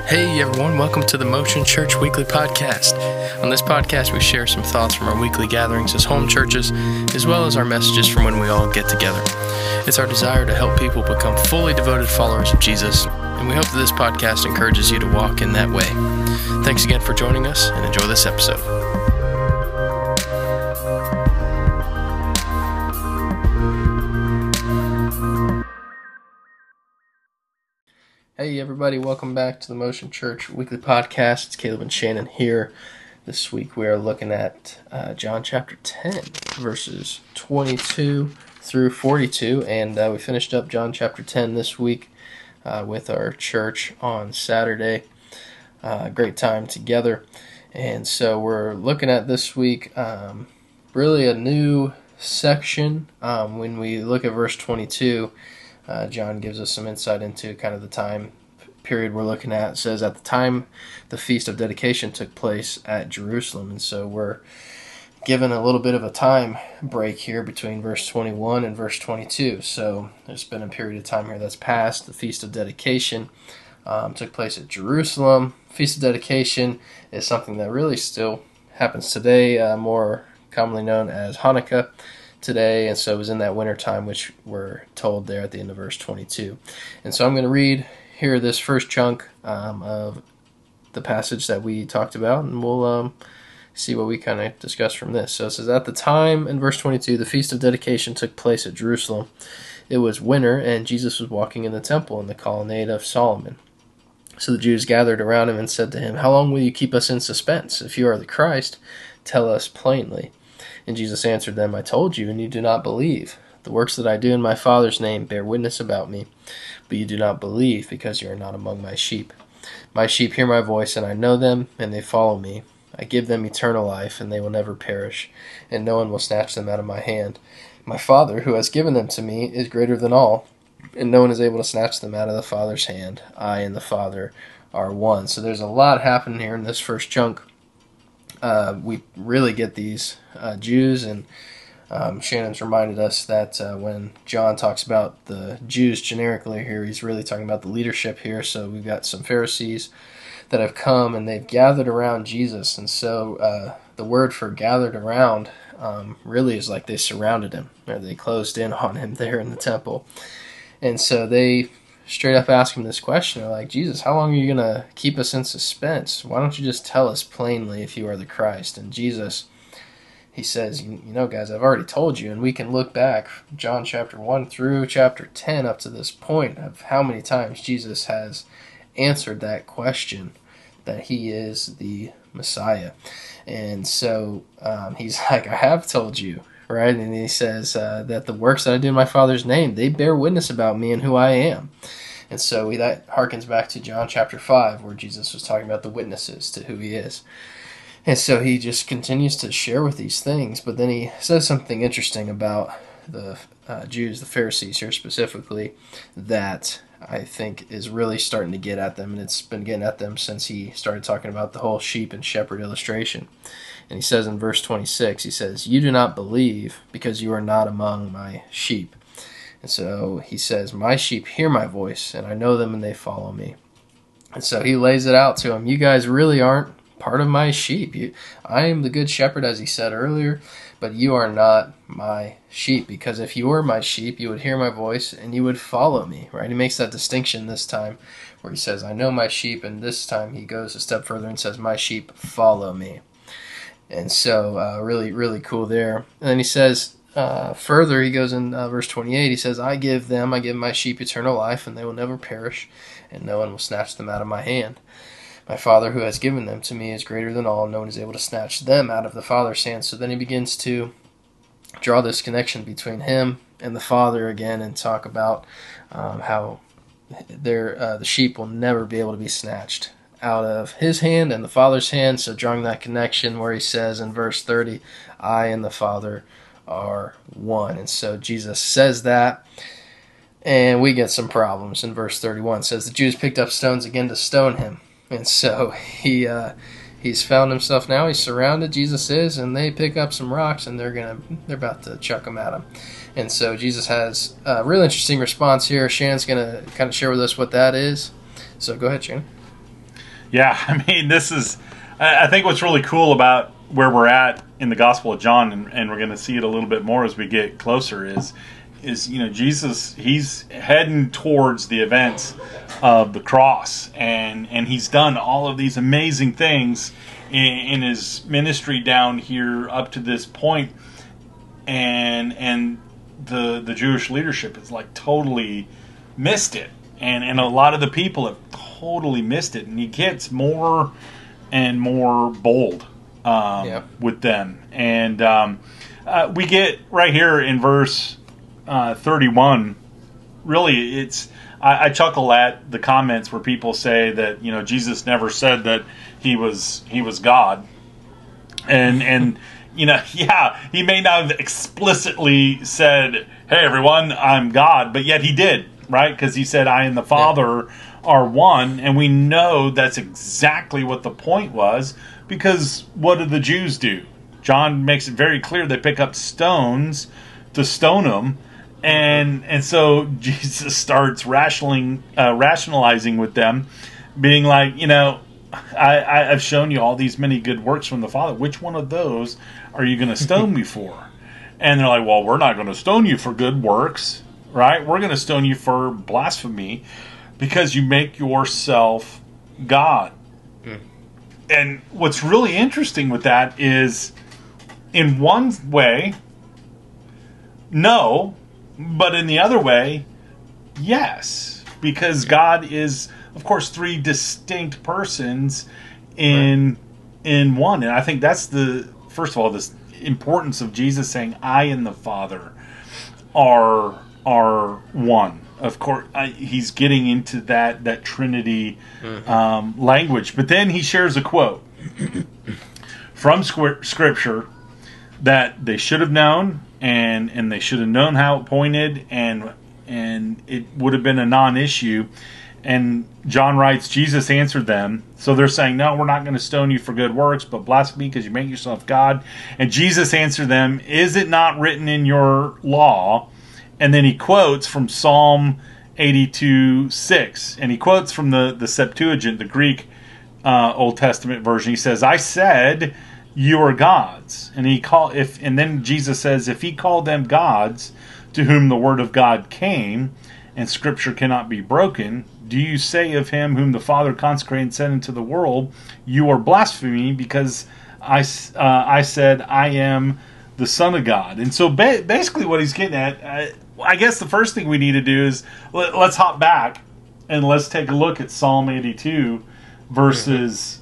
Hey everyone, welcome to the Motion Church Weekly Podcast. On this podcast, we share some thoughts from our weekly gatherings as home churches, as well as our messages from when we all get together. It's our desire to help people become fully devoted followers of Jesus, and we hope that this podcast encourages you to walk in that way. Thanks again for joining us, and enjoy this episode. Hey everybody, welcome back to the Motion Church Weekly Podcast. It's Caleb and Shannon here. This week we are looking at John chapter 10, verses 22 through 42, and we finished up John chapter 10 this week with our church on Saturday. Great time together, and so we're looking at this week really a new section. When we look at verse 22, John gives us some insight into kind of the time period we're looking at. It says, at the time the Feast of Dedication took place at Jerusalem. And so we're given a little bit of a time break here between verse 21 and verse 22. So there's been a period of time here that's passed. The Feast of Dedication took place at Jerusalem. Feast of Dedication is something that really still happens today, more commonly known as Hanukkah today, and so it was in that winter time, which we're told there at the end of verse 22. And so I'm going to read here this first chunk of the passage that we talked about, and we'll see what we kind of discuss from this. So it says, at the time, in verse 22, the Feast of Dedication took place at Jerusalem. It was winter, and Jesus was walking in the temple in the colonnade of Solomon. So the Jews gathered around him and said to him, "How long will you keep us in suspense? If you are the Christ, tell us plainly." And Jesus answered them, "I told you, and you do not believe. The works that I do in my Father's name bear witness about me, but you do not believe because you are not among my sheep. My sheep hear my voice, and I know them, and they follow me. I give them eternal life, and they will never perish, and no one will snatch them out of my hand. My Father, who has given them to me, is greater than all, and no one is able to snatch them out of the Father's hand. I and the Father are one." So there's a lot happening here in this first chunk. We really get these Jews, and Shannon's reminded us that when John talks about the Jews generically here, he's really talking about the leadership here. So we've got some Pharisees that have come, and they've gathered around Jesus. And so the word for gathered around really is like they surrounded him, or they closed in on him there in the temple. And so they straight up ask him this question. They're like, "Jesus, how long are you going to keep us in suspense? Why don't you just tell us plainly if you are the Christ?" And Jesus, he says, you know, guys, I've already told you. And we can look back, John chapter 1 through chapter 10 up to this point, of how many times Jesus has answered that question, that he is the Messiah. And so he's like, "I have told you." Right? And he says that the works that I do in my Father's name, they bear witness about me and who I am. And so that harkens back to John chapter 5, where Jesus was talking about the witnesses to who he is. And so he just continues to share with these things, but then he says something interesting about the Jews, the Pharisees here specifically, that I think is really starting to get at them, and it's been getting at them since he started talking about the whole sheep and shepherd illustration. And he says in verse 26, he says, "You do not believe because you are not among my sheep." And so he says, "My sheep hear my voice, and I know them, and they follow me." And so he lays it out to them. You guys really aren't part of my sheep. I am the good shepherd, as he said earlier, but you are not my sheep, because if you were my sheep, you would hear my voice, and you would follow me. Right? He makes that distinction this time, where he says, "I know my sheep," and this time he goes a step further and says, "My sheep follow me." And so really, really cool there. And then he says further, he goes in verse 28, he says, I give my sheep eternal life, and they will never perish, and no one will snatch them out of my hand. My Father who has given them to me is greater than all, and no one is able to snatch them out of the Father's hand. So then he begins to draw this connection between him and the Father again, and talk about how the sheep will never be able to be snatched out of his hand and the Father's hand. So drawing that connection where he says in verse 30, I and the Father are one. And so Jesus says that, and we get some problems. In verse 31 it says, the Jews picked up stones again to stone him. And so he's found himself now, he's surrounded, Jesus is, and they pick up some rocks, and they're about to chuck them at him. And so Jesus has a real interesting response here. Shannon's going to kind of share with us what that is. So go ahead, Shannon. Yeah, I mean, I think what's really cool about where we're at in the Gospel of John, and we're going to see it a little bit more as we get closer, is Jesus, he's heading towards the events of the cross, and he's done all of these amazing things in his ministry down here up to this point, and the Jewish leadership has like totally missed it, and a lot of the people have totally missed it, and he gets more and more bold with them, and we get right here in verse 31. Really, I chuckle at the comments where people say that Jesus never said that he was God, and yeah, he may not have explicitly said, "Hey everyone, I'm God," but yet he did, right? Because he said, "I and the Father are one," and we know that's exactly what the point was. Because what do the Jews do? John makes it very clear they pick up stones to stone him. And so Jesus starts rationalizing with them, being like, I've shown you all these many good works from the Father. Which one of those are you going to stone me for? And they're like, well, we're not going to stone you for good works, right? We're going to stone you for blasphemy because you make yourself God. And what's really interesting with that is, in one way, no, but in the other way, yes, because God is, of course, three distinct persons in one, and I think that's first of all, this importance of Jesus saying, "I and the Father are one." Of course, he's getting into that Trinity language, but then he shares a quote from Scripture that they should have known, and they should have known how it pointed, and it would have been a non-issue. And John writes, Jesus answered them. So they're saying, no, we're not going to stone you for good works, but blasphemy because you make yourself God. And Jesus answered them, is it not written in your law? And then he quotes from Psalm 82:6, and he quotes from the Septuagint, the Greek Old Testament version. He says, I said, you are gods. And then Jesus says, if he called them gods to whom the word of God came, and Scripture cannot be broken, do you say of him whom the Father consecrated and sent into the world, you are blaspheming because I said I am the Son of God? And so basically what he's getting at, I guess the first thing we need to do is let's hop back and let's take a look at Psalm 82 verses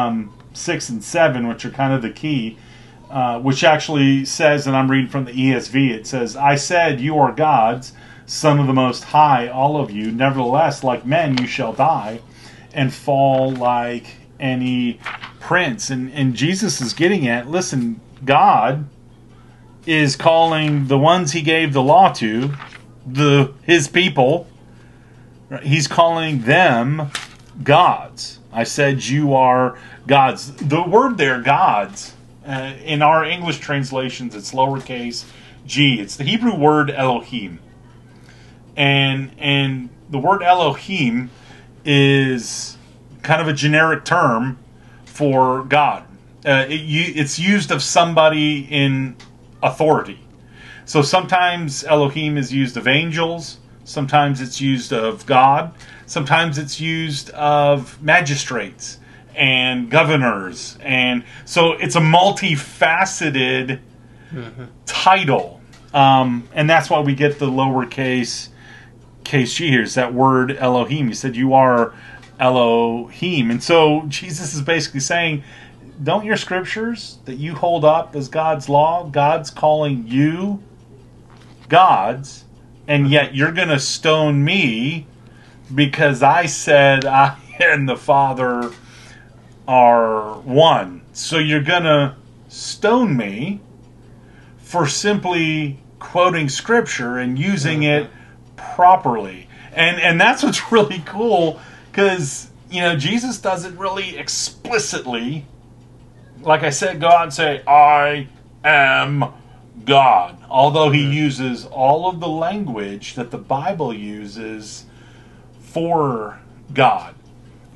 6 and 7, which are kind of the key, which actually says, and I'm reading from the ESV, it says, I said you are gods, Son of the Most High, all of you. Nevertheless, like men, you shall die and fall like any prince. And Jesus is getting at, listen, God is calling the ones he gave the law to, his people, he's calling them gods. I said you are gods. The word there, gods, in our English translations, it's lowercase g. It's the Hebrew word Elohim. And the word Elohim is kind of a generic term for God. It's used of somebody in authority. So sometimes Elohim is used of angels, sometimes it's used of God, sometimes it's used of magistrates and governors. And so it's a multifaceted title. And that's why we get the lowercase case G here, is that word Elohim. He said, you are Elohim. And so Jesus is basically saying, don't your scriptures that you hold up as God's law, God's calling you gods, and yet you're going to stone me because I said I and the Father are one. So you're going to stone me for simply quoting scripture and using it properly. And that's what's really cool, because Jesus doesn't really explicitly, like I said, go out and say I am God, although he uses all of the language that the Bible uses for God.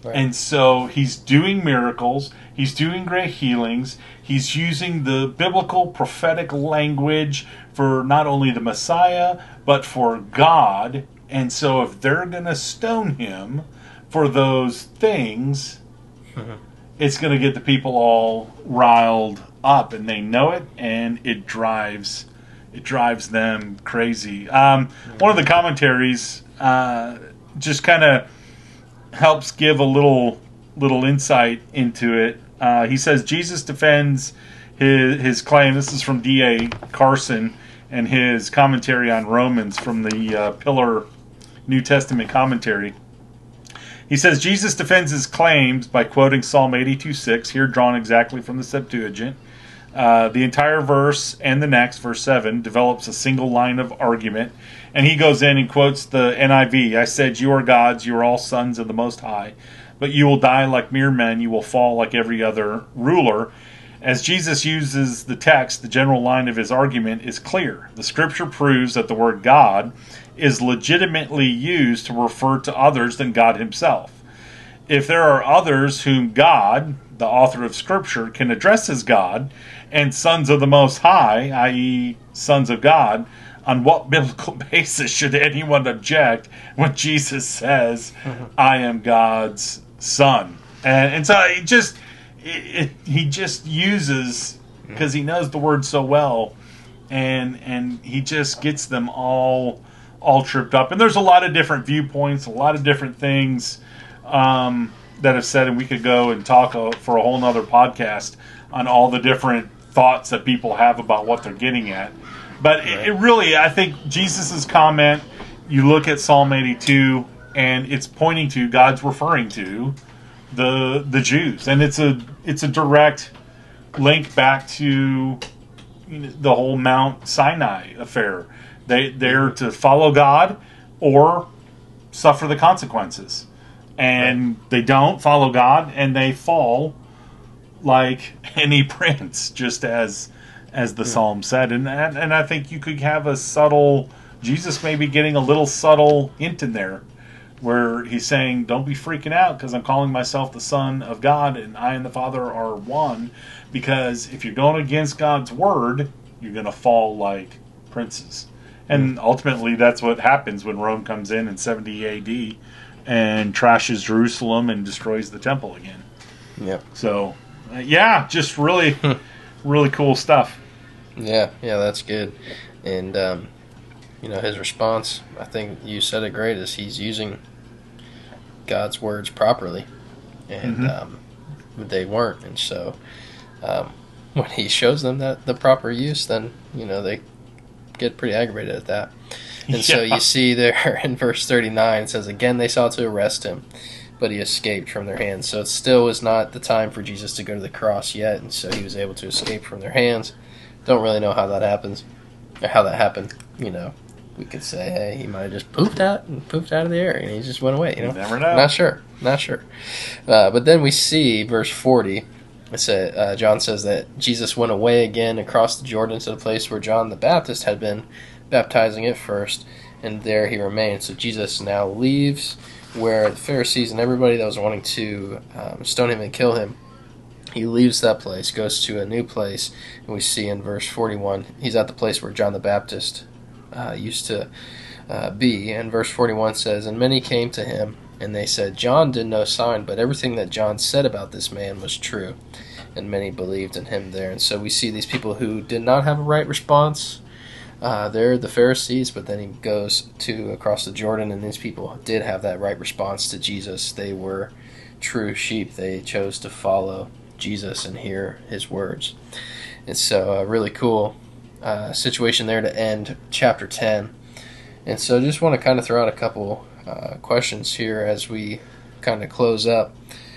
Right. And so he's doing miracles, he's doing great healings, he's using the biblical prophetic language for not only the Messiah, but for God. And so if they're going to stone him for those things, it's going to get the people all riled up, and they know it, and it drives them crazy. One of the commentaries just kind of helps give a little insight into it. He says Jesus defends his claim. This is from D.A. Carson and his commentary on Romans from the Pillar New Testament commentary. He says Jesus defends his claims by quoting Psalm 82:6, here drawn exactly from the Septuagint. The entire verse and the next, verse 7, develops a single line of argument. And he goes in and quotes the NIV. I said, you are gods, you are all sons of the Most High. But you will die like mere men, you will fall like every other ruler. As Jesus uses the text, the general line of his argument is clear. The scripture proves that the word God is legitimately used to refer to others than God himself. If there are others whom God, the author of scripture, can address as God, and sons of the Most High, i.e. sons of God, on what biblical basis should anyone object when Jesus says, I am God's son? And so he just uses, because he knows the word so well, and he just gets them all tripped up. And there's a lot of different viewpoints, a lot of different things that have said, and we could go and talk for a whole nother podcast on all the different thoughts that people have about what they're getting at. But it really, I think Jesus' comment, you look at Psalm 82, and it's pointing to, God's referring to the Jews. And it's a direct link back to the whole Mount Sinai affair. They're to follow God or suffer the consequences. And they don't follow God, and they fall like any prince, just as the psalm said. And I think you could have a subtle, Jesus may be getting a little subtle hint in there, where he's saying, don't be freaking out because I'm calling myself the Son of God, and I and the Father are one. Because if you're going against God's word, you're going to fall like princes. And ultimately, that's what happens when Rome comes in 70 A.D. and trashes Jerusalem and destroys the temple again. Yep. So, just really, really cool stuff. Yeah, that's good. And, his response, I think you said it great, is he's using God's words properly. And they weren't. And so when he shows them that the proper use, then, they get pretty aggravated at that. And so you see there in verse 39, it says, again they sought to arrest him, but he escaped from their hands. So it still was not the time for Jesus to go to the cross yet, and so he was able to escape from their hands. Don't really know how that happens, or how that happened. We could say, hey, he might have just poofed out of the air, and he just went away. You never know. Not sure. But then we see verse 40. John says that Jesus went away again across the Jordan to the place where John the Baptist had been baptizing at first, and there he remained. So Jesus now leaves where the Pharisees and everybody that was wanting to stone him and kill him, he leaves that place, goes to a new place, and we see in verse 41, he's at the place where John the Baptist used to be. And verse 41 says, and many came to him, and they said, John did no sign, but everything that John said about this man was true. And many believed in him there. And so we see these people who did not have a right response. They're the Pharisees, but then he goes to across the Jordan, and these people did have that right response to Jesus. They were true sheep. They chose to follow Jesus and hear his words. And so a really cool situation there to end chapter 10. And so I just want to kind of throw out a couple questions here as we kind of close up.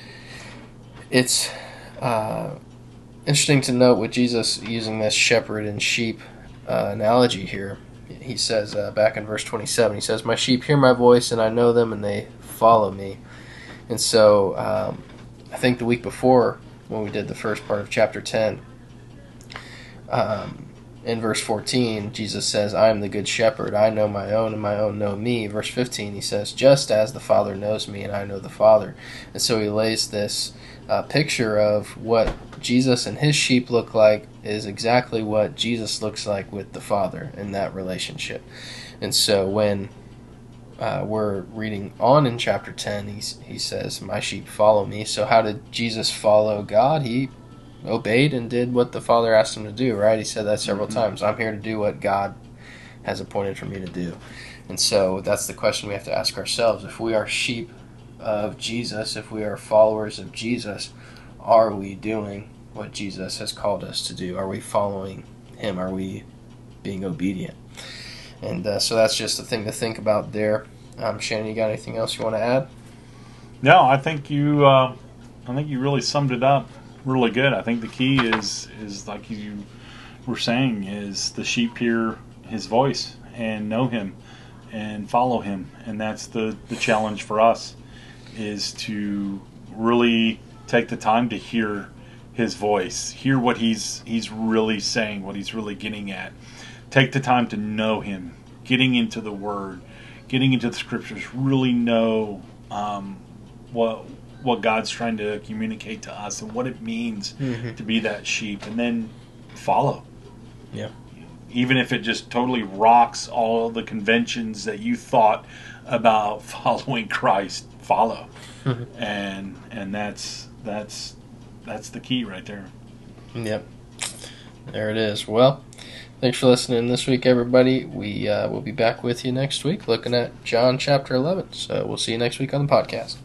It's interesting to note with Jesus using this shepherd and sheep analogy here. He says back in verse 27, he says, my sheep hear my voice, and I know them, and they follow me. And so I think the week before, when we did the first part of chapter 10, in verse 14, Jesus says, I am the good shepherd. I know my own, and my own know me. Verse 15, he says, just as the Father knows me, and I know the Father. And so he lays this picture of what Jesus and his sheep look like is exactly what Jesus looks like with the Father in that relationship. And so when we're reading on in chapter 10, he says, my sheep follow me. So how did Jesus follow God? He obeyed and did what the Father asked him to do, right? He said that several times. I'm here to do what God has appointed for me to do. And so that's the question we have to ask ourselves. If we are sheep of Jesus, if we are followers of Jesus, are we doing what Jesus has called us to do? Are we following him? Are we being obedient? And so that's just a thing to think about there. Shannon, you got anything else you want to add? No, I think you really summed it up really good. I think the key is like you were saying, is the sheep hear his voice and know him and follow him, and that's the challenge for us, is to really take the time to hear his voice, hear what he's really saying, what he's really getting at. Take the time to know him, getting into the Word, getting into the Scriptures, really know what God's trying to communicate to us and what it means to be that sheep, and then follow. Yeah. Even if it just totally rocks all the conventions that you thought about following Christ, follow. And that's the key right there. Yep. There it is. Well, thanks for listening this week, everybody. We will be back with you next week looking at John chapter 11. So we'll see you next week on the podcast.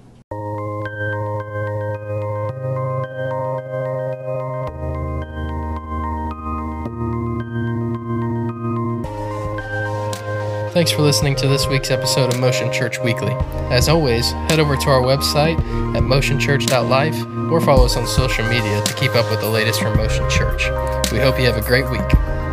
Thanks for listening to this week's episode of Motion Church Weekly. As always, head over to our website at motionchurch.life or follow us on social media to keep up with the latest from Motion Church. We hope you have a great week.